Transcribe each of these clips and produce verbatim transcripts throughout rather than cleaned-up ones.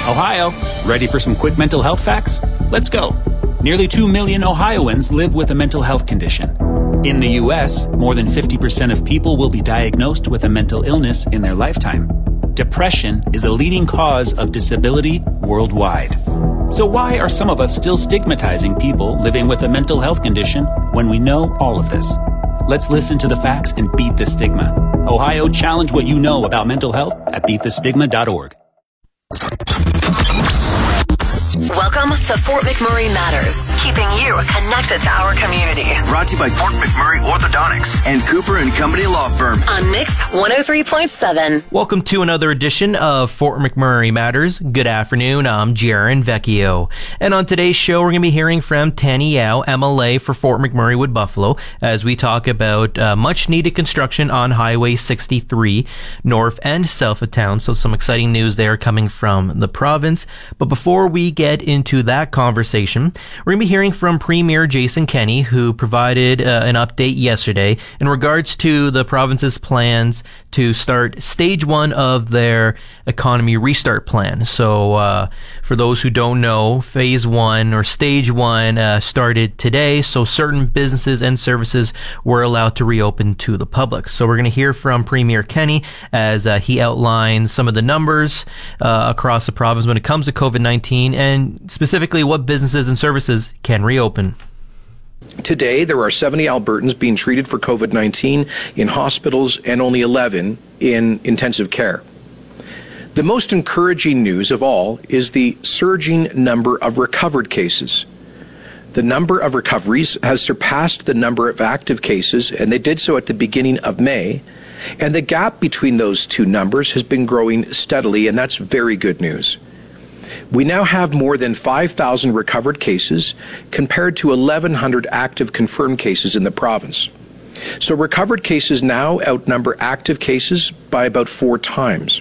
Ohio, ready for some quick mental health facts? Let's go. Nearly two million Ohioans live with a mental health condition. In the U S, more than fifty percent of people will be diagnosed with a mental illness in their lifetime. Depression is a leading cause of disability worldwide. So why are some of us still stigmatizing people living with a mental health condition when we know all of this? Let's listen to the facts and beat the stigma. Ohio, challenge what you know about mental health at beat the stigma dot org. Welcome to Fort McMurray Matters, keeping you connected to our community. Brought to you by Fort McMurray Orthodontics and Cooper and Company Law Firm on Mix one oh three point seven. Welcome to another edition of Fort McMurray Matters. Good afternoon, I'm Jaron Vecchio. And on today's show, we're going to be hearing from Tanny Yao, M L A for Fort McMurray Wood Buffalo, as we talk about uh, much needed construction on Highway sixty-three, north and south of town. So some exciting news there coming from the province. But before we get into that conversation, we're going to be hearing from Premier Jason Kenney, who provided uh, an update yesterday in regards to the province's plans to start stage one of their economy restart plan. So uh, for those who don't know, phase one or stage one uh, started today, so certain businesses and services were allowed to reopen to the public. So we're going to hear from Premier Kenney as uh, he outlines some of the numbers uh, across the province when it comes to COVID nineteen, and specifically what businesses and services can reopen. Today, there are seventy Albertans being treated for COVID nineteen in hospitals and only eleven in intensive care. The most encouraging news of all is the surging number of recovered cases. The number of recoveries has surpassed the number of active cases, and they did so at the beginning of May. And the gap between those two numbers has been growing steadily, and that's very good news. We now have more than five thousand recovered cases compared to eleven hundred active confirmed cases in the province. So recovered cases now outnumber active cases by about four times.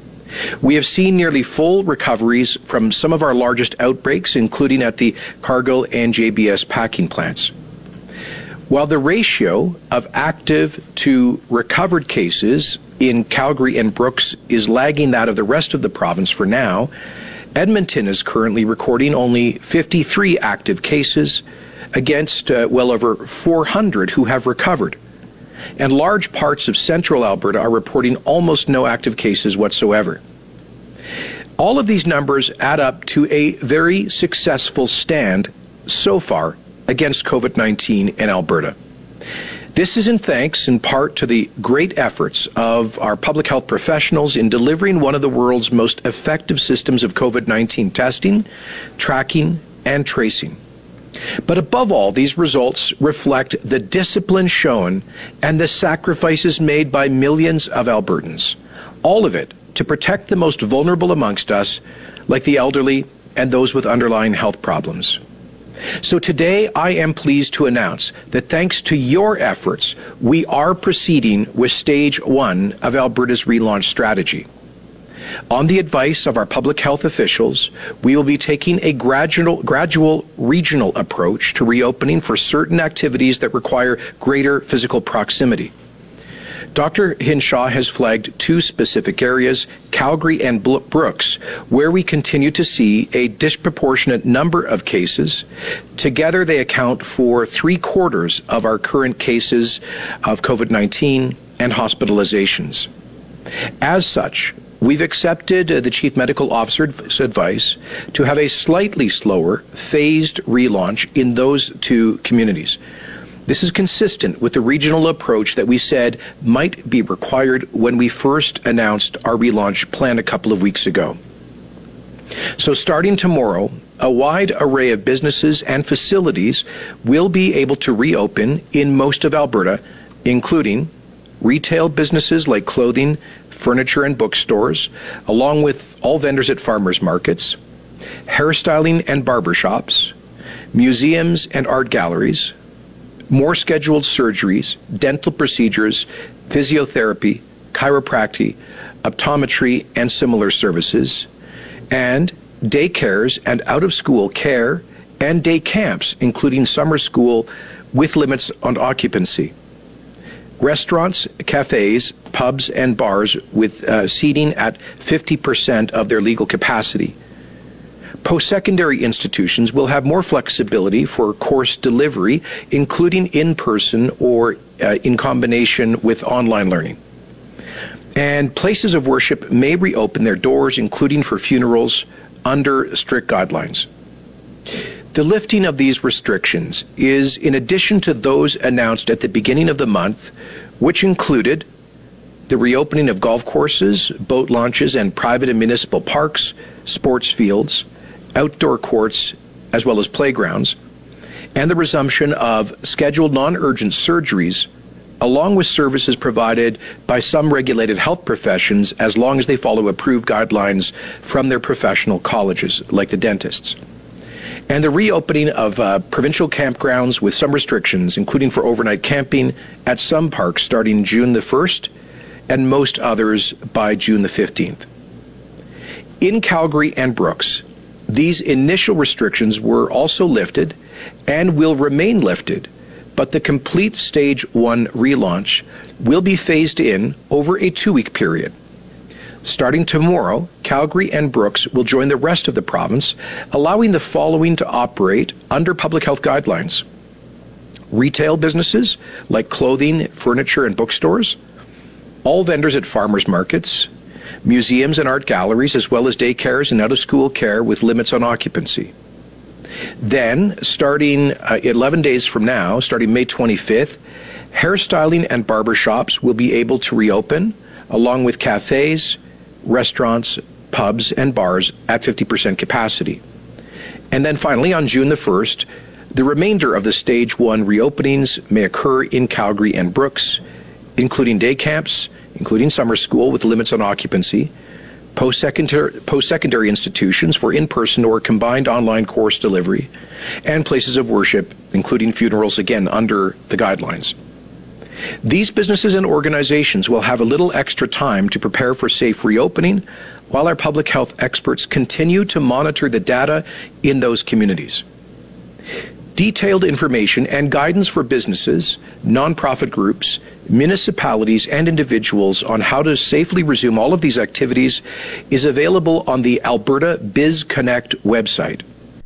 We have seen nearly full recoveries from some of our largest outbreaks, including at the Cargill and J B S packing plants. While the ratio of active to recovered cases in Calgary and Brooks is lagging that of the rest of the province for now, Edmonton is currently recording only fifty-three active cases against uh, well over four hundred who have recovered. And large parts of central Alberta are reporting almost no active cases whatsoever. All of these numbers add up to a very successful stand so far against COVID nineteen in Alberta. This is in thanks in part to the great efforts of our public health professionals in delivering one of the world's most effective systems of COVID nineteen testing, tracking, and tracing. But above all, these results reflect the discipline shown and the sacrifices made by millions of Albertans, all of it to protect the most vulnerable amongst us, like the elderly and those with underlying health problems. So today, I am pleased to announce that thanks to your efforts, we are proceeding with stage one of Alberta's relaunch strategy. On the advice of our public health officials, we will be taking a gradual, gradual regional approach to reopening for certain activities that require greater physical proximity. Doctor Hinshaw has flagged two specific areas, Calgary and Brooks, where we continue to see a disproportionate number of cases. Together, they account for three quarters of our current cases of COVID nineteen and hospitalizations. As such, we've accepted uh, the Chief Medical Officer's advice to have a slightly slower, phased relaunch in those two communities. This is consistent with the regional approach that we said might be required when we first announced our relaunch plan a couple of weeks ago. So starting tomorrow, a wide array of businesses and facilities will be able to reopen in most of Alberta, including retail businesses like clothing, furniture and bookstores, along with all vendors at farmers markets, hairstyling and barbershops, museums and art galleries, more scheduled surgeries, dental procedures, physiotherapy, chiropractic, optometry, and similar services, and daycares and out-of-school care and day camps, including summer school with limits on occupancy. Restaurants, cafes, pubs, and bars with uh, seating at fifty percent of their legal capacity. Post-secondary institutions will have more flexibility for course delivery, including in-person or uh, in combination with online learning. And places of worship may reopen their doors, including for funerals, under strict guidelines. The lifting of these restrictions is in addition to those announced at the beginning of the month, which included the reopening of golf courses, boat launches, and private and municipal parks, sports fields, outdoor courts, as well as playgrounds, and the resumption of scheduled non-urgent surgeries, along with services provided by some regulated health professions as long as they follow approved guidelines from their professional colleges, like the dentists. And the reopening of uh, provincial campgrounds with some restrictions, including for overnight camping at some parks starting June the first, and most others by June the fifteenth. In Calgary and Brooks, these initial restrictions were also lifted and will remain lifted, but the complete Stage one relaunch will be phased in over a two-week period. Starting tomorrow, Calgary and Brooks will join the rest of the province, allowing the following to operate under public health guidelines. Retail businesses like clothing, furniture, and bookstores, all vendors at farmers markets, museums and art galleries, as well as daycares and out-of-school care with limits on occupancy. Then, starting uh, eleven days from now, starting May twenty-fifth, hairstyling and barber shops will be able to reopen, along with cafes, restaurants, pubs, and bars at fifty percent capacity. And then finally, on June the first, the remainder of the Stage one reopenings may occur in Calgary and Brooks, including day camps, including summer school with limits on occupancy, post-secondary, post-secondary institutions for in-person or combined online course delivery, and places of worship, including funerals, again, under the guidelines. These businesses and organizations will have a little extra time to prepare for safe reopening, while our public health experts continue to monitor the data in those communities. Detailed information and guidance for businesses, nonprofit groups, municipalities, and individuals on how to safely resume all of these activities is available on the Alberta Biz Connect website.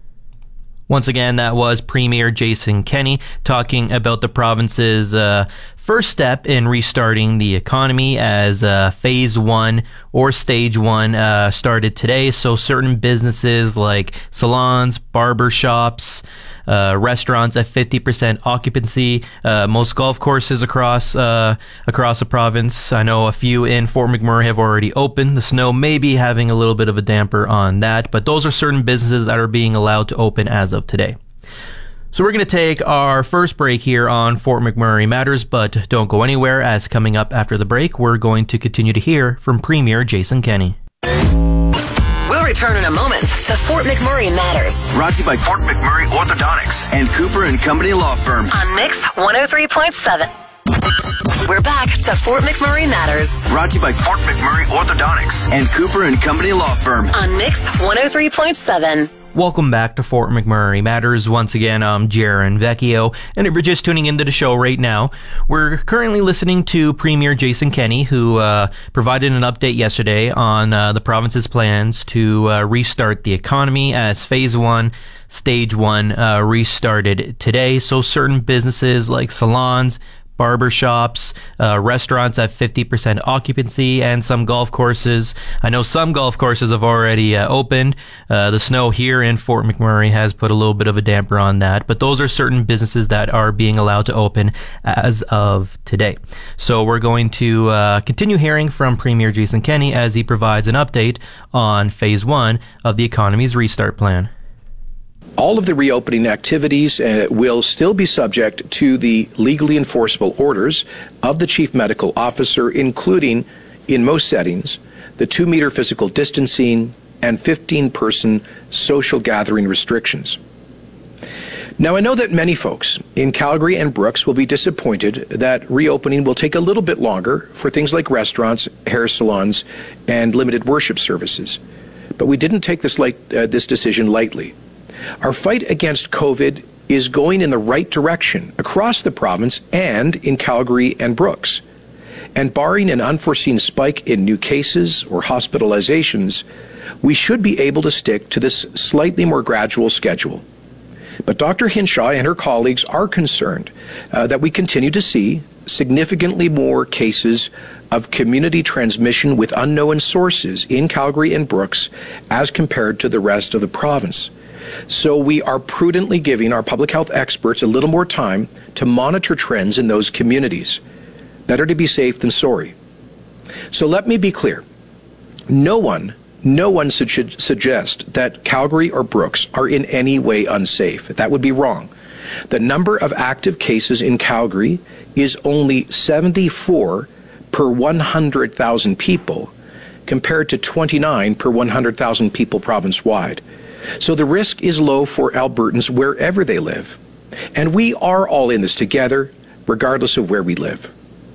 Once again, that was Premier Jason Kenney talking about the province's uh, first step in restarting the economy as uh, phase one or stage one uh, started today. So certain businesses like salons, barber shops, uh, restaurants at fifty percent occupancy, uh, most golf courses across uh, across the province. I know a few in Fort McMurray have already opened. The snow may be having a little bit of a damper on that, but those are certain businesses that are being allowed to open as of today. So we're going to take our first break here on Fort McMurray Matters, but don't go anywhere, as coming up after the break, we're going to continue to hear from Premier Jason Kenney. We'll return in a moment to Fort McMurray Matters. Brought to you by Fort McMurray Orthodontics and Cooper and Company Law Firm. On Mix one oh three point seven. We're back to Fort McMurray Matters. Brought to you by Fort McMurray Orthodontics and Cooper and Company Law Firm. On Mix one oh three point seven. Welcome back to Fort McMurray Matters. Once again, I'm Jaron Vecchio, and if you're just tuning into the show right now, we're currently listening to Premier Jason Kenney, who uh, provided an update yesterday on uh, the province's plans to uh, restart the economy as phase one, stage one uh, restarted today. So certain businesses like salons, barber shops, uh, restaurants at fifty percent occupancy, and some golf courses. I know some golf courses have already uh, opened. Uh, the snow here in Fort McMurray has put a little bit of a damper on that, but those are certain businesses that are being allowed to open as of today. So we're going to uh, continue hearing from Premier Jason Kenney as he provides an update on phase one of the economy's restart plan. All of the reopening activities uh, will still be subject to the legally enforceable orders of the Chief Medical Officer, including, in most settings, the two-meter physical distancing and fifteen-person social gathering restrictions. Now, I know that many folks in Calgary and Brooks will be disappointed that reopening will take a little bit longer for things like restaurants, hair salons, and limited worship services. But we didn't take this, light, uh, this decision lightly. Our fight against COVID is going in the right direction across the province and in Calgary and Brooks. And barring an unforeseen spike in new cases or hospitalizations, we should be able to stick to this slightly more gradual schedule. But Doctor Hinshaw and her colleagues are concerned uh, that we continue to see significantly more cases of community transmission with unknown sources in Calgary and Brooks as compared to the rest of the province. So we are prudently giving our public health experts a little more time to monitor trends in those communities. Better to be safe than sorry. So let me be clear. No one, no one should suggest that Calgary or Brooks are in any way unsafe. That would be wrong. The number of active cases in Calgary is only seventy-four per one hundred thousand people, compared to twenty-nine per one hundred thousand people province-wide. So the risk is low for Albertans wherever they live. And we are all in this together, regardless of where we live.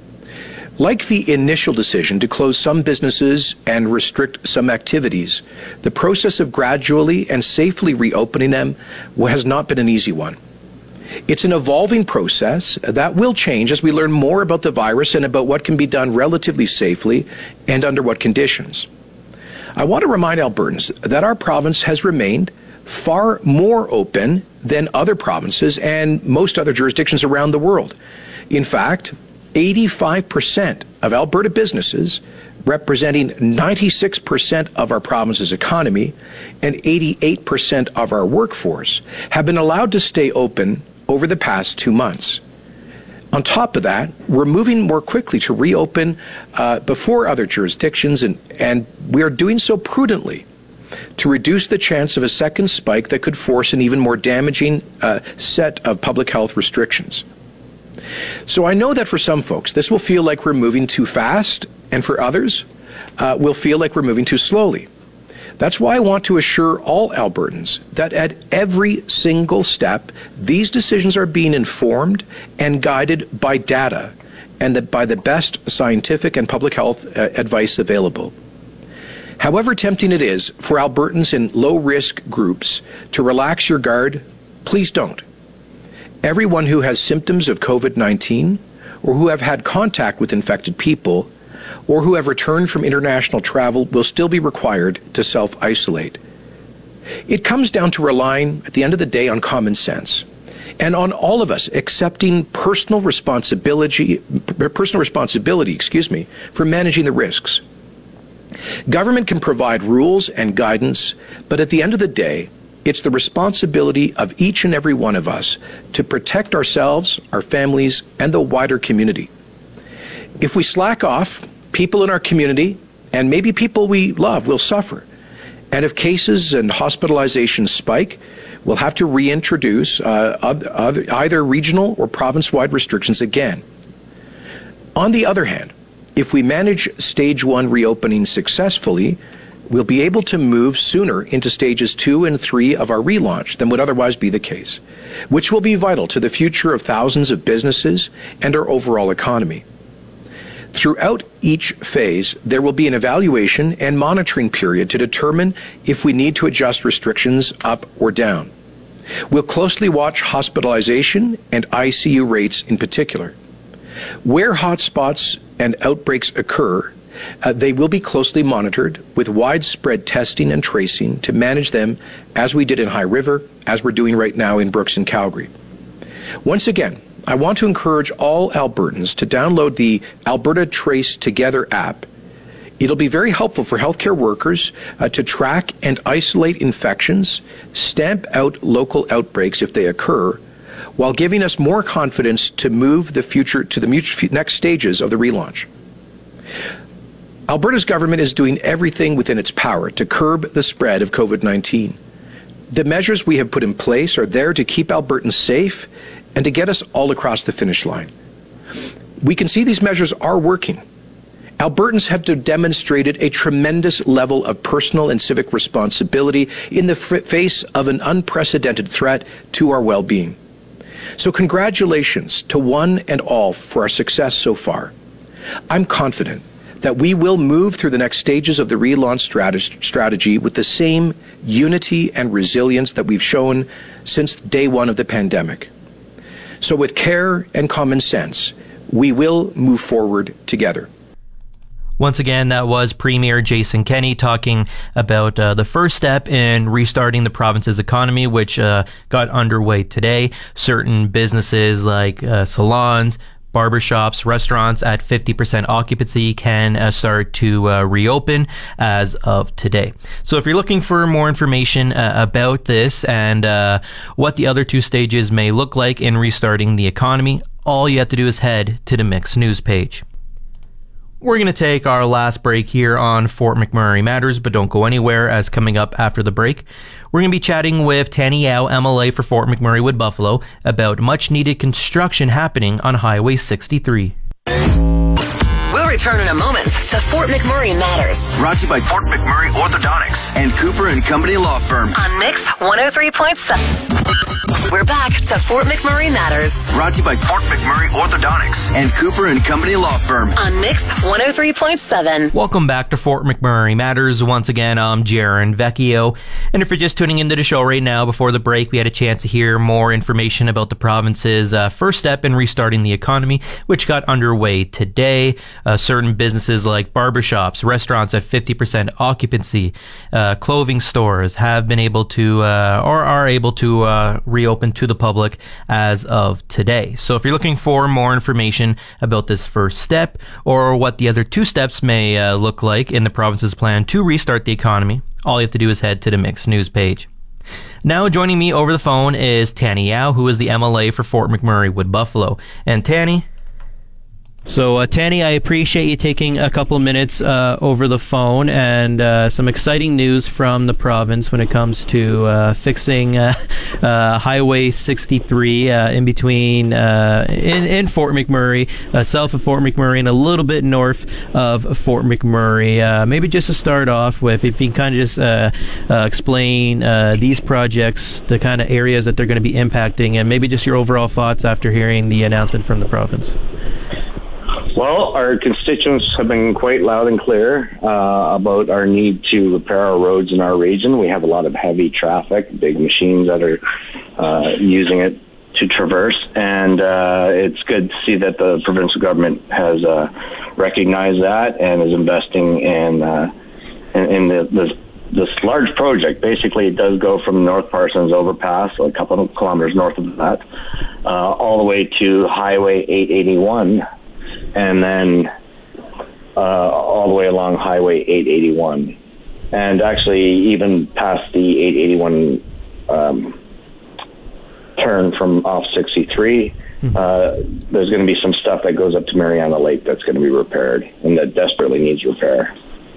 Like the initial decision to close some businesses and restrict some activities, the process of gradually and safely reopening them has not been an easy one. It's an evolving process that will change as we learn more about the virus and about what can be done relatively safely and under what conditions. I want to remind Albertans that our province has remained far more open than other provinces and most other jurisdictions around the world. In fact, eighty-five percent of Alberta businesses, representing ninety-six percent of our province's economy and eighty-eight percent of our workforce, have been allowed to stay open over the past two months. On top of that, we're moving more quickly to reopen uh, before other jurisdictions, and, and we are doing so prudently to reduce the chance of a second spike that could force an even more damaging uh, set of public health restrictions. So I know that for some folks, this will feel like we're moving too fast, and for others, uh, will feel like we're moving too slowly. That's why I want to assure all Albertans that at every single step, these decisions are being informed and guided by data and that by the best scientific and public health uh, advice available. However tempting it is for Albertans in low-risk groups to relax your guard, please don't. Everyone who has symptoms of COVID nineteen or who have had contact with infected people or who have returned from international travel will still be required to self-isolate. It comes down to relying, at the end of the day, on common sense and on all of us accepting personal responsibility, personal responsibility, excuse me, for managing the risks. Government can provide rules and guidance, but at the end of the day, it's the responsibility of each and every one of us to protect ourselves, our families, and the wider community. If we slack off, people in our community, and maybe people we love, will suffer. And if cases and hospitalizations spike, we'll have to reintroduce uh, other, either regional or province-wide restrictions again. On the other hand, if we manage stage one reopening successfully, we'll be able to move sooner into stages two and three of our relaunch than would otherwise be the case, which will be vital to the future of thousands of businesses and our overall economy. Throughout each phase, there will be an evaluation and monitoring period to determine if we need to adjust restrictions up or down. We'll closely watch hospitalization and I C U rates in particular. Where hotspots and outbreaks occur, uh, they will be closely monitored with widespread testing and tracing to manage them, as we did in High River, as we're doing right now in Brooks and Calgary. Once again, I want to encourage all Albertans to download the Alberta Trace Together app. It'll be very helpful for healthcare workers uh, to track and isolate infections, stamp out local outbreaks if they occur, while giving us more confidence to move the future to the next stages of the relaunch. Alberta's government is doing everything within its power to curb the spread of COVID nineteen. The measures we have put in place are there to keep Albertans safe and to get us all across the finish line. We can see these measures are working. Albertans have demonstrated a tremendous level of personal and civic responsibility in the face of an unprecedented threat to our well-being. So congratulations to one and all for our success so far. I'm confident that we will move through the next stages of the relaunch strategy with the same unity and resilience that we've shown since day one of the pandemic. So with care and common sense, we will move forward together. Once again, that was Premier Jason Kenney talking about uh, the first step in restarting the province's economy, which uh, got underway today. Certain businesses like uh, salons, barbershops, restaurants at fifty percent occupancy can uh, start to uh, reopen as of today. So if you're looking for more information uh, about this and uh, what the other two stages may look like in restarting the economy, all you have to do is head to the Mix News page. We're going to take our last break here on Fort McMurray Matters, but don't go anywhere, as coming up after the break, we're going to be chatting with Tanny Yao, M L A for Fort McMurray Wood Buffalo, about much-needed construction happening on Highway sixty-three. We'll return in a moment to Fort McMurray Matters. Brought to you by Fort McMurray Orthodontics and Cooper and Company Law Firm. On Mix one oh three point seven. We're back to Fort McMurray Matters. Brought to you by Fort McMurray Orthodontics and Cooper and Company Law Firm. On Mix one oh three point seven. Welcome back to Fort McMurray Matters. Once again, I'm Jaron Vecchio. And if you're just tuning into the show right now, before the break, we had a chance to hear more information about the province's uh, first step in restarting the economy, which got underway today. Uh, certain businesses like barbershops, restaurants at fifty percent occupancy, uh, clothing stores have been able to uh, or are able to uh, reopen to the public as of today. So if you're looking for more information about this first step or what the other two steps may uh, look like in the province's plan to restart the economy, all you have to do is head to the Mix News page. Now joining me over the phone is Tanny Yao, who is the M L A for Fort McMurray Wood Buffalo. And Tanny, So, uh, Tanny, I appreciate you taking a couple minutes uh, over the phone, and uh, some exciting news from the province when it comes to uh, fixing uh, uh, Highway sixty-three uh, in between uh, in, in Fort McMurray, uh, south of Fort McMurray, and a little bit north of Fort McMurray. Uh, maybe just to start off with, if you can kind of just uh, uh, explain uh, these projects, the kind of areas that they're going to be impacting, and maybe just your overall thoughts after hearing the announcement from the province. Well, our constituents have been quite loud and clear uh, about our need to repair our roads in our region. We have a lot of heavy traffic, big machines that are uh, using it to traverse, and uh, it's good to see that the provincial government has uh, recognized that and is investing in uh, in, in the, this, this large project. Basically, it does go from North Parsons Overpass, a couple of kilometers north of that, uh, all the way to Highway eight eighty-one. And then uh, all the way along Highway eight eighty-one. And actually even past the eight eighty-one um, turn from off sixty-three, mm-hmm. uh, there's going to be some stuff that goes up to Mariana Lake that's going to be repaired and that desperately needs repair.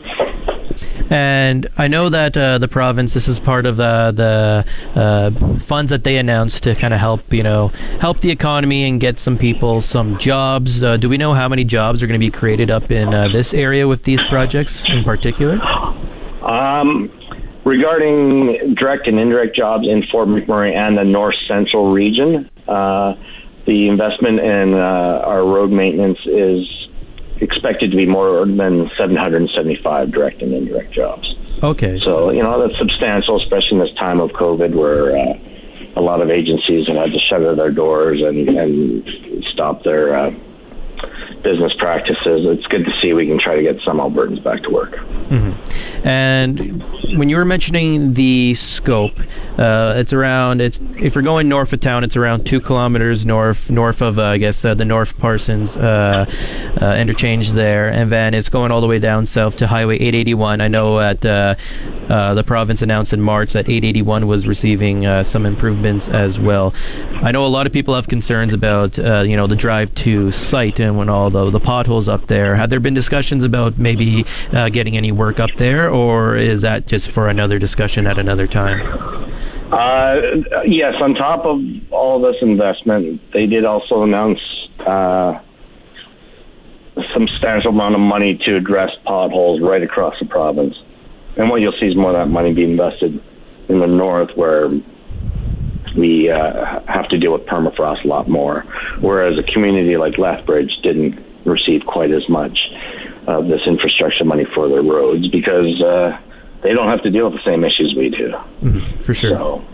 And I know that uh, the province, this is part of the the uh, funds that they announced to kind of help, you know, help the economy and get some people some jobs. Uh, do we know how many jobs are going to be created up in uh, this area with these projects in particular? Um, regarding direct and indirect jobs in Fort McMurray and the North Central region, uh, the investment in uh, our road maintenance is expected to be more than seven hundred seventy-five direct and indirect jobs. Okay. So, you know, that's substantial, especially in this time of COVID where uh, a lot of agencies have had to shutter their doors and, and stop their uh, business practices. It's good to see we can try to get some Albertans back to work. Mm-hmm. And when you were mentioning the scope, uh, it's around, it's, if you're going north of town, it's around two kilometers north north of, uh, I guess, uh, the North Parsons uh, uh, interchange there. And then it's going all the way down south to Highway eight eighty-one. I know at uh, uh, the province announced in March that eight eighty-one was receiving uh, some improvements as well. I know a lot of people have concerns about, uh, you know, the drive to site and when all the, the potholes up there. Have there been discussions about maybe uh, getting any work up there, or is that just for another discussion at another time? Uh, yes, on top of all this investment, they did also announce uh, a substantial amount of money to address potholes right across the province. And what you'll see is more of that money being invested in the north, where we uh, have to deal with permafrost a lot more, whereas a community like Lethbridge didn't receive quite as much of this infrastructure money for their roads because uh, they don't have to deal with the same issues we do. Mm-hmm, for sure. So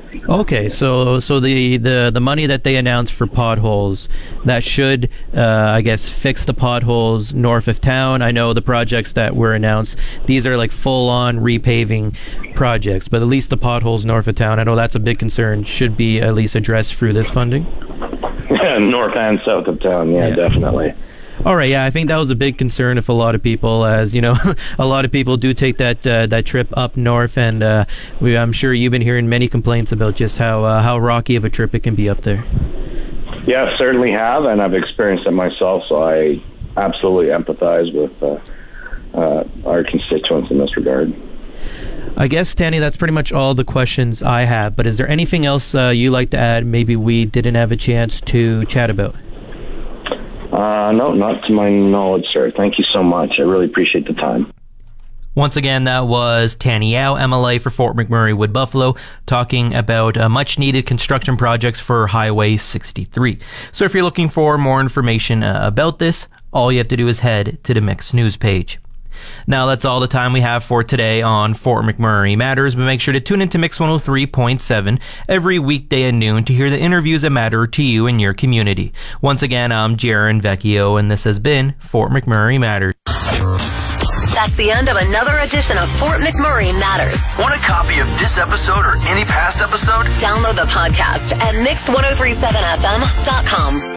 Okay, so so the, the, the money that they announced for potholes, that should, uh, I guess, fix the potholes north of town. I know the projects that were announced, these are like full-on repaving projects, but at least the potholes north of town, I know that's a big concern, should be at least addressed through this funding. North and south of town, yeah, yeah. definitely. All right, yeah, I think that was a big concern of a lot of people, as you know, a lot of people do take that uh, that trip up north, and uh, we, I'm sure you've been hearing many complaints about just how uh, how rocky of a trip it can be up there. Yeah, certainly have, and I've experienced it myself, so I absolutely empathize with uh, uh, our constituents in this regard. I guess, Tanny, that's pretty much all the questions I have, but is there anything else uh, you'd like to add maybe we didn't have a chance to chat about? Uh, no, not to my knowledge, sir. Thank you so much. I really appreciate the time. Once again, that was Tanny Yao, M L A for Fort McMurray Wood Buffalo, talking about uh, much-needed construction projects for Highway sixty-three. So if you're looking for more information uh, about this, all you have to do is head to the Mix News page. Now, that's all the time we have for today on Fort McMurray Matters, but make sure to tune into Mix one oh three point seven every weekday at noon to hear the interviews that matter to you and your community. Once again, I'm Jaron Vecchio, and this has been Fort McMurray Matters. That's the end of another edition of Fort McMurray Matters. Want a copy of this episode or any past episode? Download the podcast at mix ten thirty-seven f m dot com.